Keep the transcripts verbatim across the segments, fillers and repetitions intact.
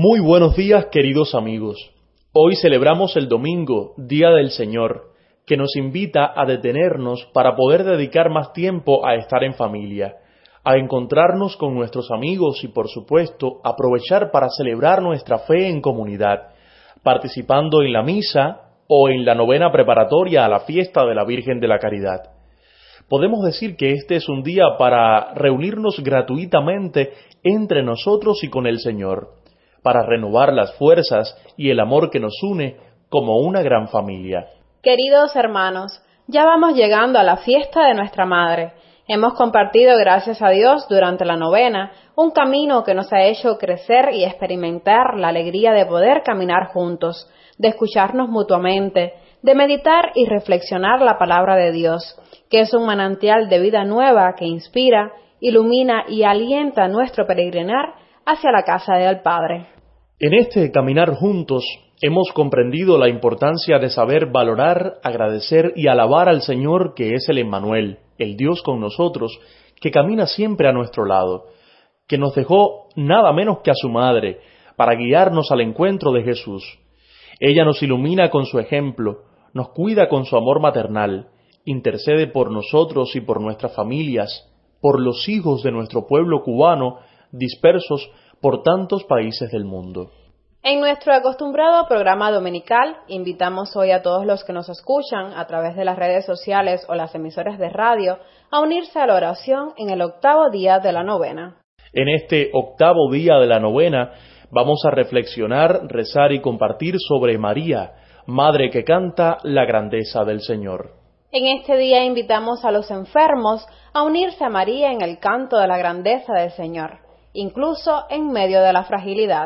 Muy buenos días, queridos amigos. Hoy celebramos el domingo, Día del Señor, que nos invita a detenernos para poder dedicar más tiempo a estar en familia, a encontrarnos con nuestros amigos y, por supuesto, aprovechar para celebrar nuestra fe en comunidad, participando en la misa o en la novena preparatoria a la fiesta de la Virgen de la Caridad. Podemos decir que este es un día para reunirnos gratuitamente entre nosotros y con el Señor, para renovar las fuerzas y el amor que nos une como una gran familia. Queridos hermanos, ya vamos llegando a la fiesta de nuestra Madre. Hemos compartido, gracias a Dios, durante la novena, un camino que nos ha hecho crecer y experimentar la alegría de poder caminar juntos, de escucharnos mutuamente, de meditar y reflexionar la palabra de Dios, que es un manantial de vida nueva que inspira, ilumina y alienta nuestro peregrinar hacia la casa del Padre. En este caminar juntos hemos comprendido la importancia de saber valorar, agradecer y alabar al Señor, que es el Emmanuel, el Dios con nosotros, que camina siempre a nuestro lado, que nos dejó nada menos que a su Madre para guiarnos al encuentro de Jesús. Ella nos ilumina con su ejemplo, nos cuida con su amor maternal, intercede por nosotros y por nuestras familias, por los hijos de nuestro pueblo cubano, dispersos por tantos países del mundo. En nuestro acostumbrado programa dominical, invitamos hoy a todos los que nos escuchan a través de las redes sociales o las emisoras de radio a unirse a la oración en el octavo día de la novena. En este octavo día de la novena vamos a reflexionar, rezar y compartir sobre María, Madre que canta la grandeza del Señor. En este día invitamos a los enfermos a unirse a María en el canto de la grandeza del Señor, incluso en medio de la fragilidad.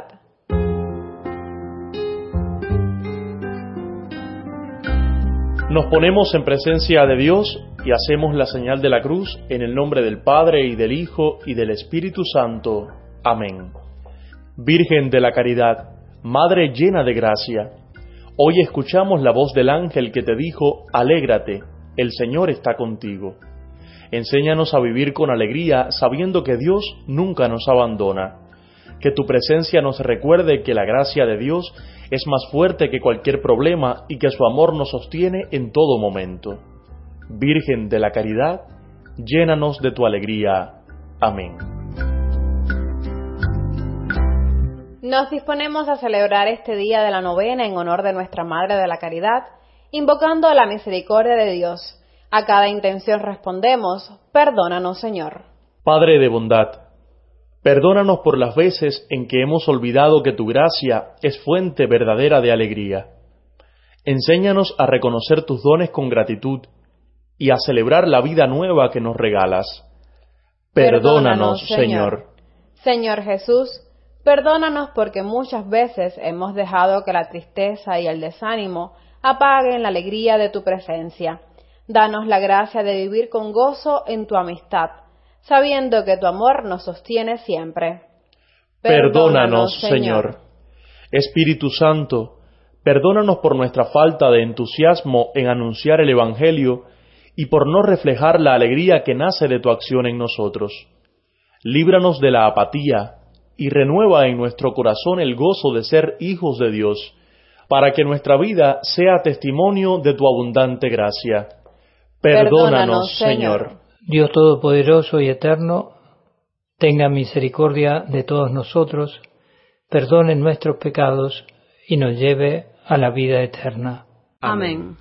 Nos ponemos en presencia de Dios y hacemos la señal de la cruz en el nombre del Padre y del Hijo y del Espíritu Santo. Amén. Virgen de la Caridad, Madre llena de gracia, hoy escuchamos la voz del ángel que te dijo: alégrate, el Señor está contigo. Enséñanos a vivir con alegría sabiendo que Dios nunca nos abandona. Que tu presencia nos recuerde que la gracia de Dios es más fuerte que cualquier problema y que su amor nos sostiene en todo momento. Virgen de la Caridad, llénanos de tu alegría. Amén. Nos disponemos a celebrar este día de la novena en honor de nuestra Madre de la Caridad, invocando la misericordia de Dios. A cada intención respondemos: perdónanos, Señor. Padre de bondad, perdónanos por las veces en que hemos olvidado que tu gracia es fuente verdadera de alegría. Enséñanos a reconocer tus dones con gratitud y a celebrar la vida nueva que nos regalas. Perdónanos, Señor. Señor. Señor Jesús, perdónanos porque muchas veces hemos dejado que la tristeza y el desánimo apaguen la alegría de tu presencia. Danos la gracia de vivir con gozo en tu amistad, sabiendo que tu amor nos sostiene siempre. Perdónanos, Señor. Espíritu Santo, perdónanos por nuestra falta de entusiasmo en anunciar el Evangelio y por no reflejar la alegría que nace de tu acción en nosotros. Líbranos de la apatía y renueva en nuestro corazón el gozo de ser hijos de Dios, para que nuestra vida sea testimonio de tu abundante gracia. Perdónanos, Señor. Dios Todopoderoso y Eterno, tenga misericordia de todos nosotros, perdone nuestros pecados y nos lleve a la vida eterna. Amén.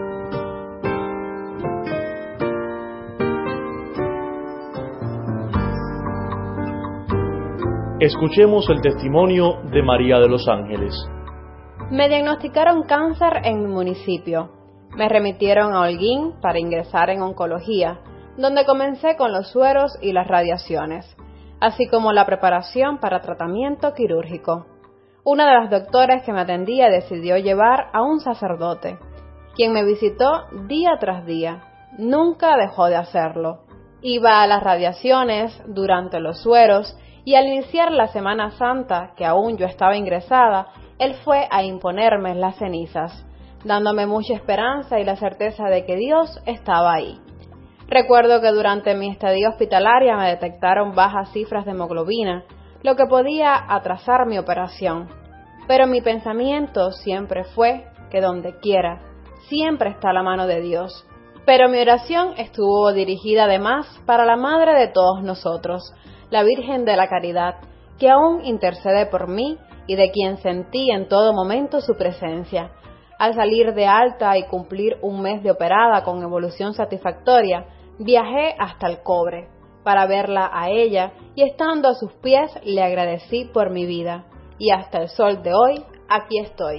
Escuchemos el testimonio de María de los Ángeles. Me diagnosticaron cáncer en mi municipio. Me remitieron a Holguín para ingresar en oncología, donde comencé con los sueros y las radiaciones, así como la preparación para tratamiento quirúrgico. Una de las doctoras que me atendía decidió llevar a un sacerdote, quien me visitó día tras día. Nunca dejó de hacerlo. Iba a las radiaciones, durante los sueros, y al iniciar la Semana Santa, que aún yo estaba ingresada, él fue a imponerme las cenizas, dándome mucha esperanza y la certeza de que Dios estaba ahí. Recuerdo que durante mi estadía hospitalaria me detectaron bajas cifras de hemoglobina, lo que podía atrasar mi operación. Pero mi pensamiento siempre fue que donde quiera, siempre está la mano de Dios. Pero mi oración estuvo dirigida además para la Madre de todos nosotros, la Virgen de la Caridad, que aún intercede por mí y de quien sentí en todo momento su presencia. Al salir de alta y cumplir un mes de operada con evolución satisfactoria, viajé hasta el Cobre para verla a ella y estando a sus pies le agradecí por mi vida. Y hasta el sol de hoy, aquí estoy.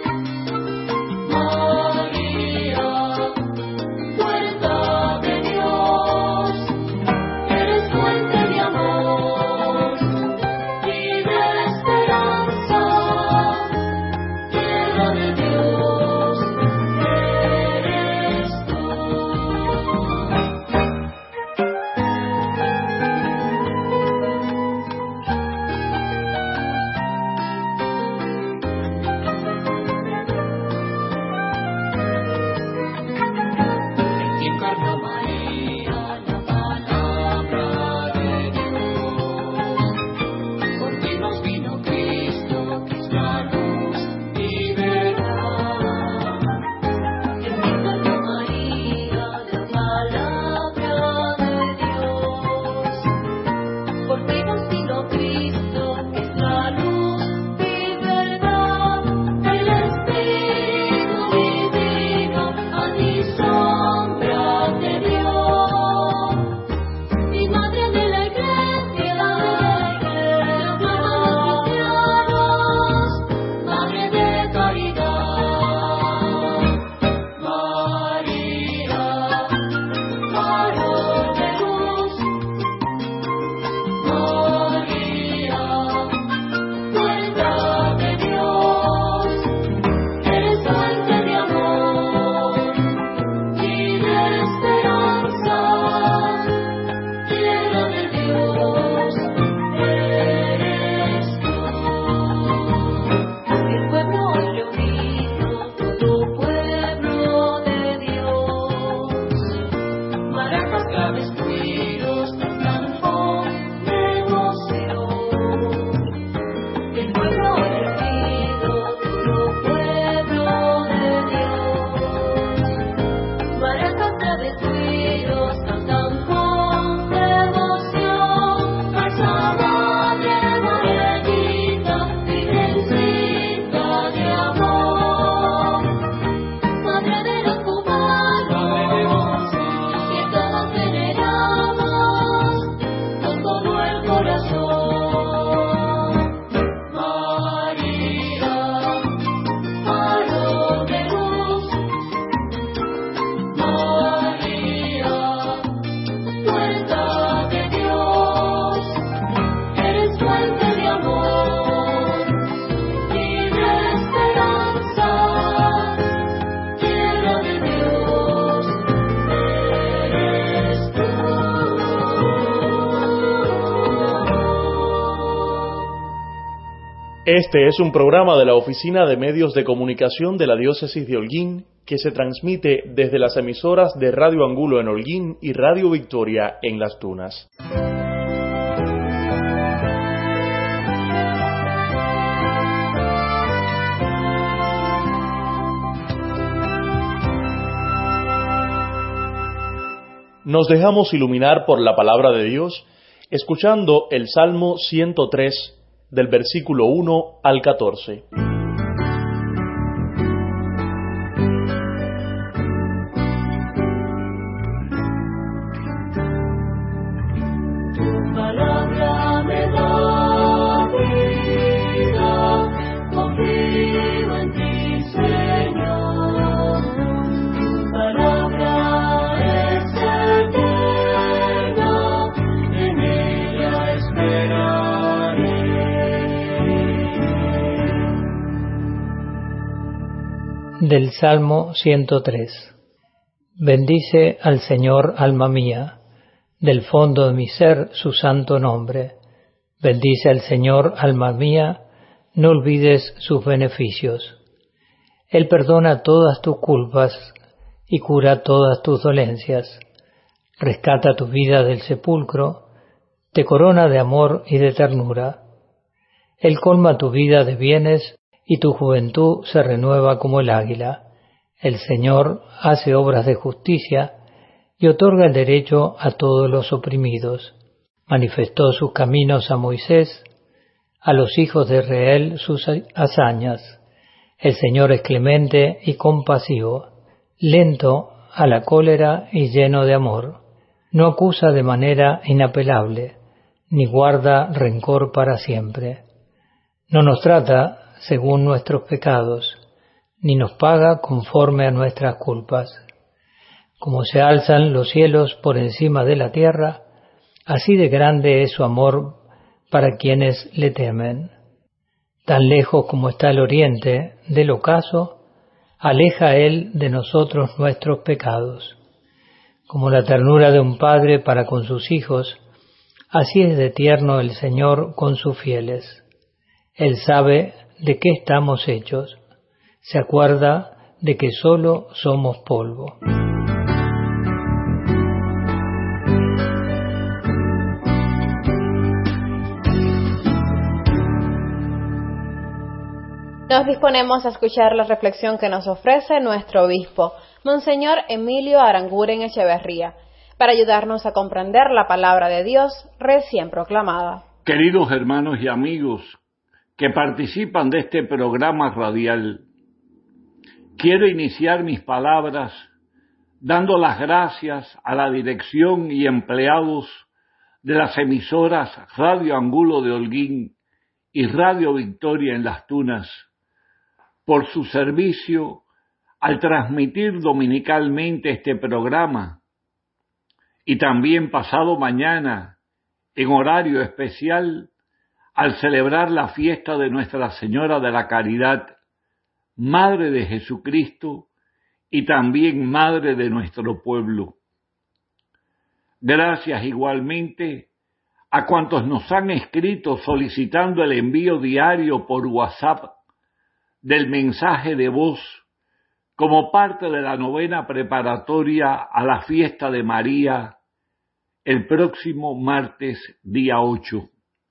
María, puerta de Dios. Este es un programa de la Oficina de Medios de Comunicación de la Diócesis de Holguín que se transmite desde las emisoras de Radio Angulo en Holguín y Radio Victoria en Las Tunas. Nos dejamos iluminar por la palabra de Dios, escuchando el Salmo ciento tres, del versículo uno al catorce. Del Salmo ciento tres. Bendice al Señor, alma mía, del fondo de mi ser su santo nombre. Bendice al Señor, alma mía, no olvides sus beneficios. Él perdona todas tus culpas y cura todas tus dolencias. Rescata tu vida del sepulcro, te corona de amor y de ternura. Él colma tu vida de bienes y tu juventud se renueva como el águila. El Señor hace obras de justicia y otorga el derecho a todos los oprimidos. Manifestó sus caminos a Moisés, a los hijos de Israel sus hazañas. El Señor es clemente y compasivo, lento a la cólera y lleno de amor. No acusa de manera inapelable, ni guarda rencor para siempre. No nos trata según nuestros pecados, ni nos paga conforme a nuestras culpas. Como se alzan los cielos por encima de la tierra, así de grande es su amor para quienes le temen. Tan lejos como está el oriente del ocaso, aleja él de nosotros nuestros pecados. Como la ternura de un padre para con sus hijos, así es de tierno el Señor con sus fieles. Él sabe de qué estamos hechos, se acuerda de que solo somos polvo. Nos disponemos a escuchar la reflexión que nos ofrece nuestro obispo, Monseñor Emilio Aranguren Echeverría, para ayudarnos a comprender la palabra de Dios recién proclamada. Queridos hermanos y amigos que participan de este programa radial, quiero iniciar mis palabras dando las gracias a la dirección y empleados de las emisoras Radio Angulo de Holguín y Radio Victoria en Las Tunas por su servicio al transmitir dominicalmente este programa y también pasado mañana en horario especial al celebrar la fiesta de Nuestra Señora de la Caridad, Madre de Jesucristo y también Madre de nuestro pueblo. Gracias igualmente a cuantos nos han escrito solicitando el envío diario por WhatsApp del mensaje de voz como parte de la novena preparatoria a la fiesta de María el próximo martes día ocho.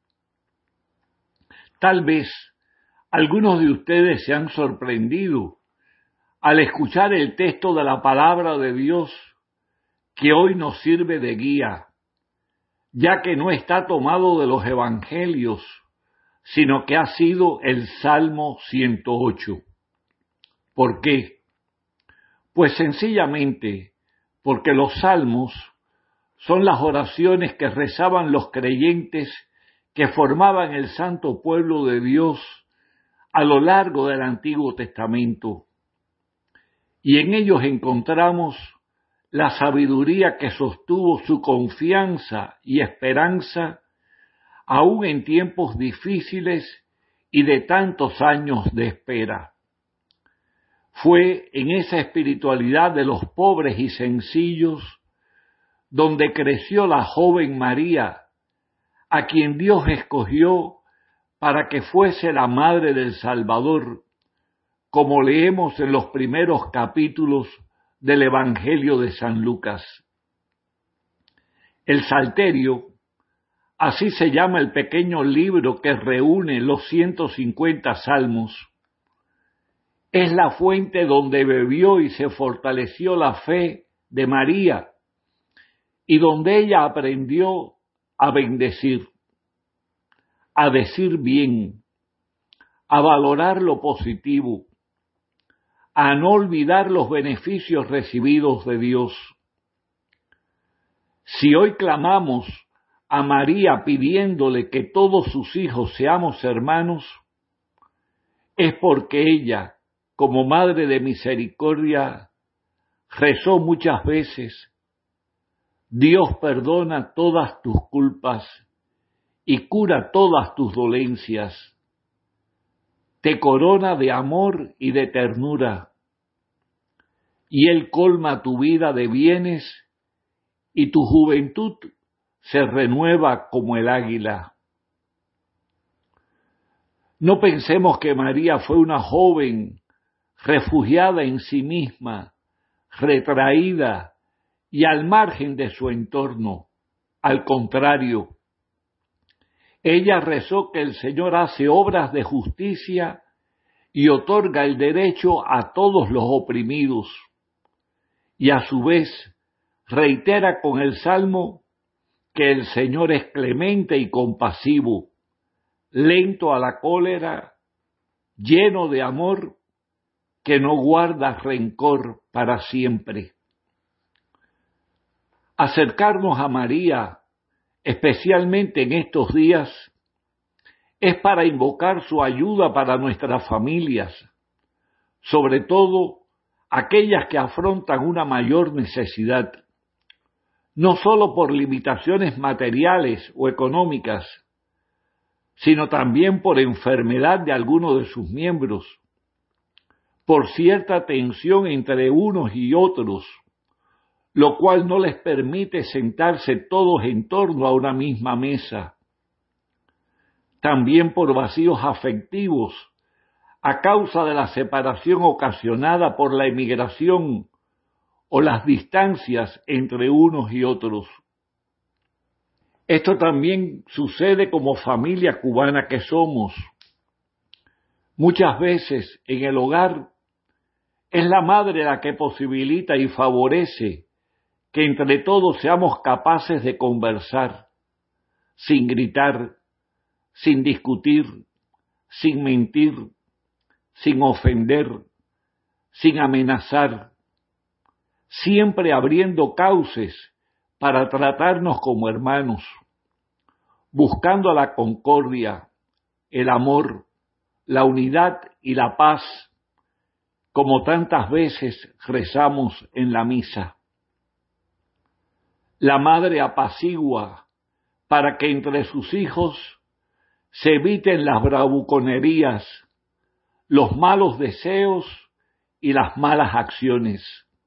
Tal vez algunos de ustedes se han sorprendido al escuchar el texto de la palabra de Dios que hoy nos sirve de guía, ya que no está tomado de los evangelios, sino que ha sido el Salmo ciento ocho. ¿Por qué? Pues sencillamente porque los salmos son las oraciones que rezaban los creyentes que formaban el santo pueblo de Dios a lo largo del Antiguo Testamento. Y en ellos encontramos la sabiduría que sostuvo su confianza y esperanza aún en tiempos difíciles y de tantos años de espera. Fue en esa espiritualidad de los pobres y sencillos donde creció la joven María, a quien Dios escogió para que fuese la madre del Salvador, como leemos en los primeros capítulos del Evangelio de San Lucas. El Salterio, así se llama el pequeño libro que reúne los ciento cincuenta salmos, es la fuente donde bebió y se fortaleció la fe de María y donde ella aprendió a bendecir, a decir bien, a valorar lo positivo, a no olvidar los beneficios recibidos de Dios. Si hoy clamamos a María pidiéndole que todos sus hijos seamos hermanos, es porque ella, como Madre de Misericordia, rezó muchas veces: Dios perdona todas tus culpas y cura todas tus dolencias. Te corona de amor y de ternura, y Él colma tu vida de bienes y tu juventud se renueva como el águila. No pensemos que María fue una joven refugiada en sí misma, retraída y al margen de su entorno. Al contrario, ella rezó que el Señor hace obras de justicia y otorga el derecho a todos los oprimidos, y a su vez reitera con el Salmo que el Señor es clemente y compasivo, lento a la cólera, lleno de amor, que no guarda rencor para siempre. Acercarnos a María, especialmente en estos días, es para invocar su ayuda para nuestras familias, sobre todo aquellas que afrontan una mayor necesidad, no solo por limitaciones materiales o económicas, sino también por enfermedad de alguno de sus miembros, por cierta tensión entre unos y otros, lo cual no les permite sentarse todos en torno a una misma mesa. También por vacíos afectivos, a causa de la separación ocasionada por la emigración o las distancias entre unos y otros. Esto también sucede como familia cubana que somos. Muchas veces en el hogar es la madre la que posibilita y favorece que entre todos seamos capaces de conversar, sin gritar, sin discutir, sin mentir, sin ofender, sin amenazar, siempre abriendo cauces para tratarnos como hermanos, buscando la concordia, el amor, la unidad y la paz, como tantas veces rezamos en la misa. La madre apacigua para que entre sus hijos se eviten las bravuconerías, los malos deseos y las malas acciones.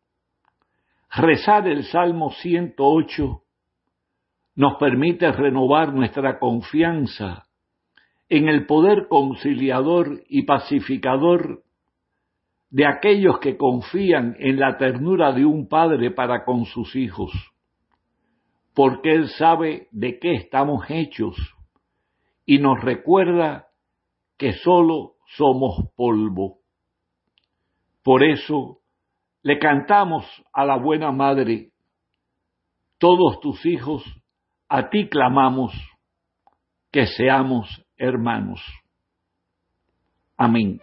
Rezar el Salmo ciento ocho nos permite renovar nuestra confianza en el poder conciliador y pacificador de aquellos que confían en la ternura de un padre para con sus hijos, porque Él sabe de qué estamos hechos y nos recuerda que solo somos polvo. Por eso le cantamos a la buena madre: todos tus hijos a ti clamamos, que seamos hermanos. Amén.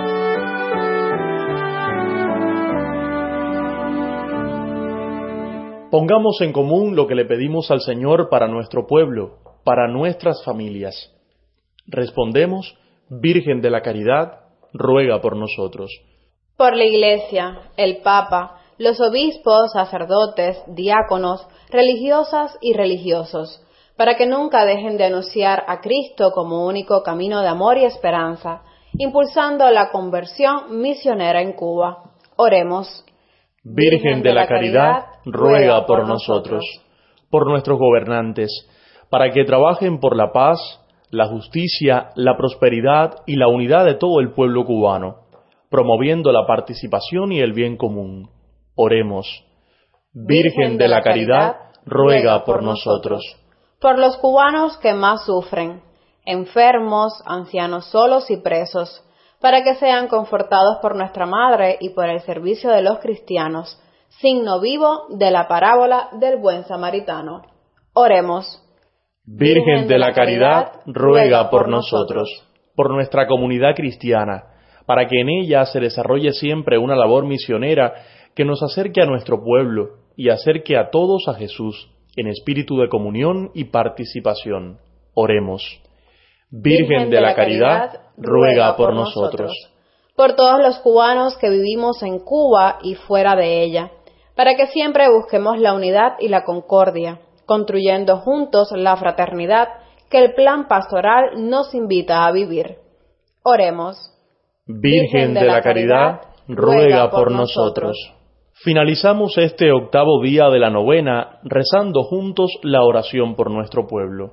Pongamos en común lo que le pedimos al Señor para nuestro pueblo, para nuestras familias. Respondemos: Virgen de la Caridad, ruega por nosotros. Por la Iglesia, el Papa, los obispos, sacerdotes, diáconos, religiosas y religiosos, para que nunca dejen de anunciar a Cristo como único camino de amor y esperanza, impulsando la conversión misionera en Cuba. Oremos. Virgen de la Caridad, ruega por nosotros. Por nuestros gobernantes, para que trabajen por la paz, la justicia, la prosperidad y la unidad de todo el pueblo cubano, promoviendo la participación y el bien común. Oremos. Virgen de la Caridad, ruega por nosotros. Por los cubanos que más sufren, enfermos, ancianos solos y presos, para que sean confortados por nuestra Madre y por el servicio de los cristianos, signo vivo de la parábola del buen samaritano. Oremos. Virgen de la Caridad, ruega por nosotros, por nuestra comunidad cristiana, para que en ella se desarrolle siempre una labor misionera que nos acerque a nuestro pueblo y acerque a todos a Jesús, en espíritu de comunión y participación. Oremos. Virgen de la Caridad, ruega por nosotros. Por todos los cubanos que vivimos en Cuba y fuera de ella, para que siempre busquemos la unidad y la concordia, construyendo juntos la fraternidad que el plan pastoral nos invita a vivir. Oremos. Virgen de la Caridad, ruega por nosotros. Finalizamos este octavo día de la novena rezando juntos la oración por nuestro pueblo.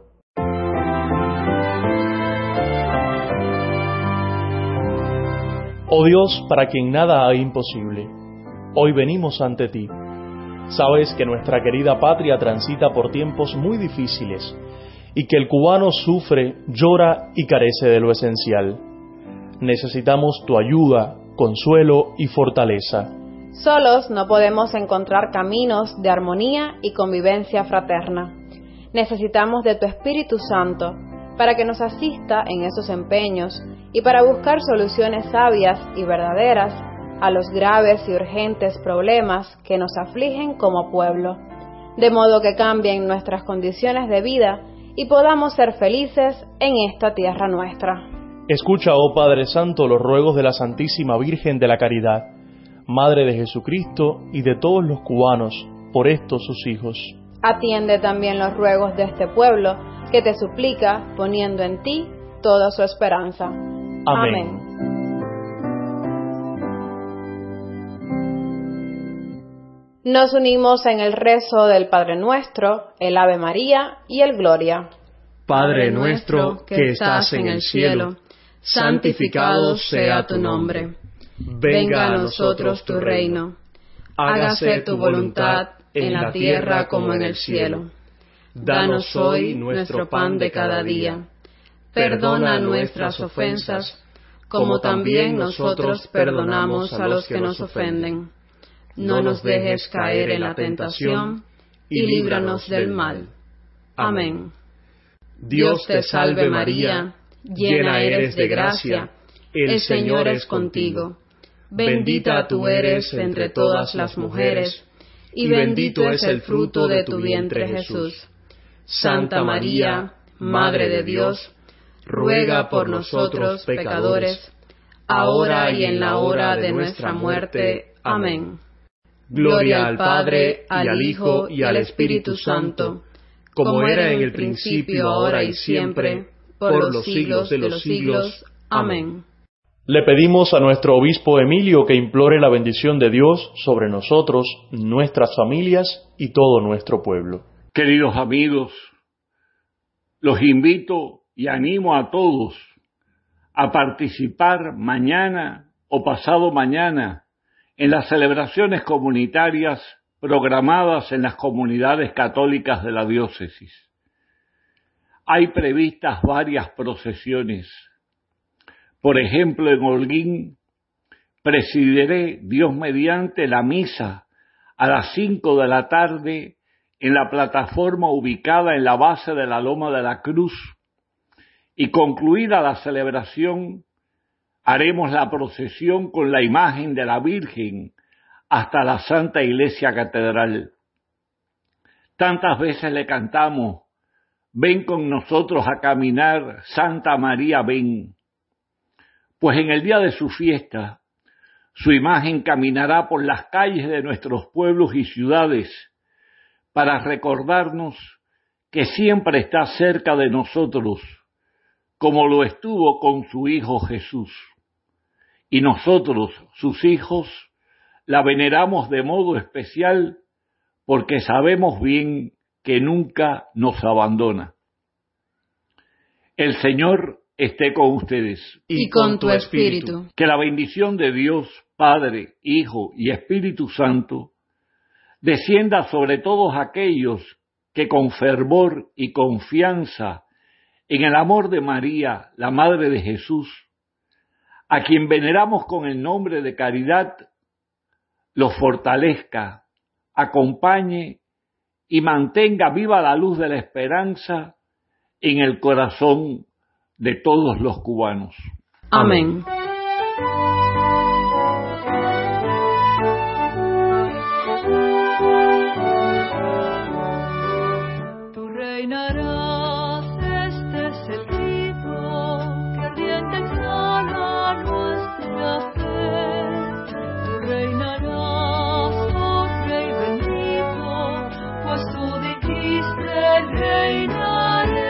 Oh Dios, para quien nada hay imposible, hoy venimos ante ti. Sabes que nuestra querida patria transita por tiempos muy difíciles y que el cubano sufre, llora y carece de lo esencial. Necesitamos tu ayuda, consuelo y fortaleza. Solos no podemos encontrar caminos de armonía y convivencia fraterna. Necesitamos de tu Espíritu Santo para que nos asista en esos empeños y para buscar soluciones sabias y verdaderas a los graves y urgentes problemas que nos afligen como pueblo, de modo que cambien nuestras condiciones de vida y podamos ser felices en esta tierra nuestra. Escucha, oh Padre Santo, los ruegos de la Santísima Virgen de la Caridad, Madre de Jesucristo y de todos los cubanos, por estos sus hijos. Atiende también los ruegos de este pueblo que te suplica, poniendo en ti toda su esperanza. Amén. Amén. Nos unimos en el rezo del Padre Nuestro, el Ave María y el Gloria. Padre nuestro que estás en el cielo, santificado sea tu nombre. Venga a nosotros tu reino. Hágase tu voluntad en la tierra como en el cielo. Danos hoy nuestro pan de cada día. Perdona nuestras ofensas, como también nosotros perdonamos a los que nos ofenden. No nos dejes caer en la tentación, y líbranos del mal. Amén. Dios te salve María, llena eres de gracia, el Señor es contigo. Bendita tú eres entre todas las mujeres, y bendito es el fruto de tu vientre Jesús. Santa María, Madre de Dios, ruega por nosotros pecadores, ahora y en la hora de nuestra muerte. Amén. Gloria al Padre, al Hijo y al Espíritu Santo, como era en el principio, ahora y siempre, por los siglos de los siglos. Amén. Le pedimos a nuestro obispo Emilio que implore la bendición de Dios sobre nosotros, nuestras familias y todo nuestro pueblo. Queridos amigos, los invito y animo a todos a participar mañana o pasado mañana en las celebraciones comunitarias programadas en las comunidades católicas de la diócesis. Hay previstas varias procesiones. Por ejemplo, en Holguín presidiré, Dios mediante, la misa a las cinco de la tarde en la plataforma ubicada en la base de la Loma de la Cruz, y concluida la celebración haremos la procesión con la imagen de la Virgen hasta la Santa Iglesia Catedral. Tantas veces le cantamos: ven con nosotros a caminar, Santa María, ven. Pues en el día de su fiesta, su imagen caminará por las calles de nuestros pueblos y ciudades para recordarnos que siempre está cerca de nosotros, como lo estuvo con su Hijo Jesús. Y nosotros, sus hijos, la veneramos de modo especial porque sabemos bien que nunca nos abandona. El Señor esté con ustedes. Y con tu espíritu. Que la bendición de Dios, Padre, Hijo y Espíritu Santo, descienda sobre todos aquellos que con fervor y confianza en el amor de María, la Madre de Jesús, a quien veneramos con el nombre de caridad, los fortalezca, acompañe y mantenga viva la luz de la esperanza en el corazón de todos los cubanos. Amén. Tú reinarás, este es el grito que ardiente exhala nuestra fe. Tú reinarás, oh Rey bendito, pues tú dijiste reinaré.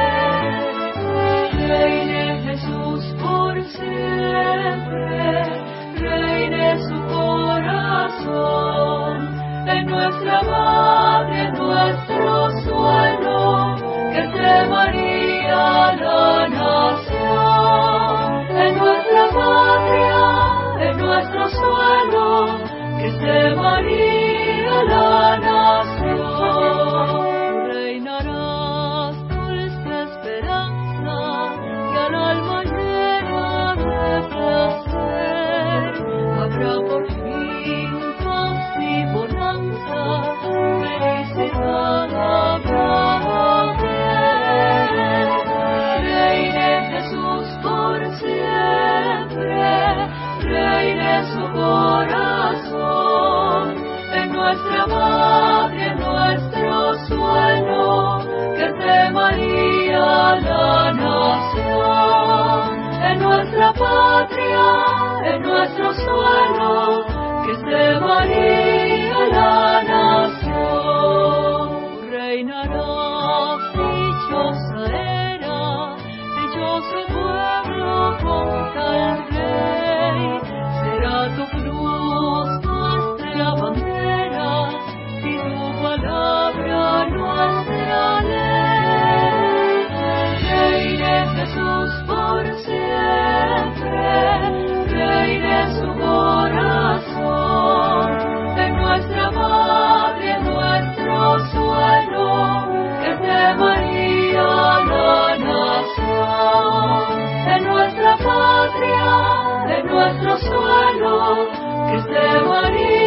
Reine Jesús por siempre, reine su corazón, en nuestra madre, en nuestro suelo, que esté María la nación. En nuestra patria, en nuestro suelo, que esté María la nación. Reinarás, dulce esperanza, que al alma llena de placer. Habrá por fin paz y bonanza, felicidad habrá bien. Reine Jesús por siempre, reine su corazón, en nuestra madre, en nuestro suelo, que esté María la nación. En nuestra patria, en nuestro suelo, que esté María la nación. Reinarás, dichosa era, dichoso pueblo con tal rey. Será tu cruz nuestra bandera y tu palabra nuestra ley. Reine Jesús por siempre, reine su corazón, en nuestra madre, en nuestro suelo, que esté María la nación. En nuestra patria, en nuestro suelo, que esté María